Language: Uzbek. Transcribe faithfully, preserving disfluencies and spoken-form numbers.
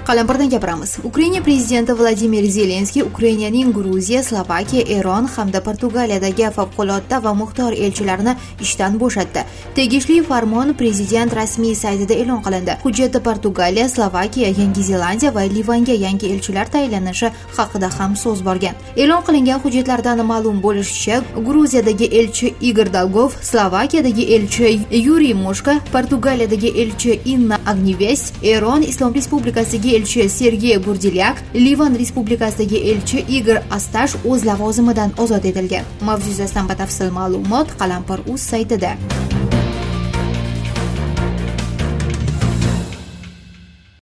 Qalampirdan gapiramiz. Ukraina prezidenti Vladimir Zelenskiy Ukrainaning Gruziya, Slovakiya, Eron hamda Portugaliyadagi favqulodda va muxtor elchilarini ishdan bo'shatdi. Tegishli farmon prezident rasmiy saytida e'lon qilindi. Hujjatda Portugaliya, Slovakiya, Yangi Zelandiya va Livanga yangi elchilar tayinlanishi haqida ham so'z borgan. E'lon qilingan hujjatlardan ma'lum bo'lishicha, Gruziyadagi elchi Igor Dolgov, Slovakiyadagi elchi Yuriy Moshka, Portugaliyadagi elchi Inna Agnives, Eron Islom Respublikasiga elchi Sergey Burdilyak, Livan Respublikasidagi elchi Igor Astash o'z lavozimidan ozod etilgan. Mavzu yuzasidan batafsil ma'lumot Qalampir.uz saytida.